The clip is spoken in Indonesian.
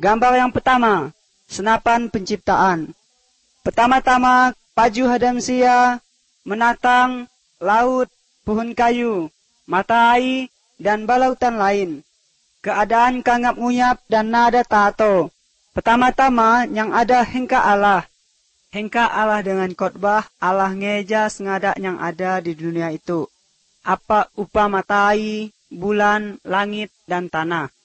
Gambar yang pertama, senapan penciptaan. Pertama-tama, Paju Hadamsia menatang laut, pohon kayu, matahari, dan balautan lain. Keadaan kangap ngunyap dan nada tato. Pertama-tama yang ada hengka Allah. Hengka Allah dengan khotbah Allah ngeja sengadak yang ada di dunia itu. Apa upah matahari, bulan, langit, dan tanah.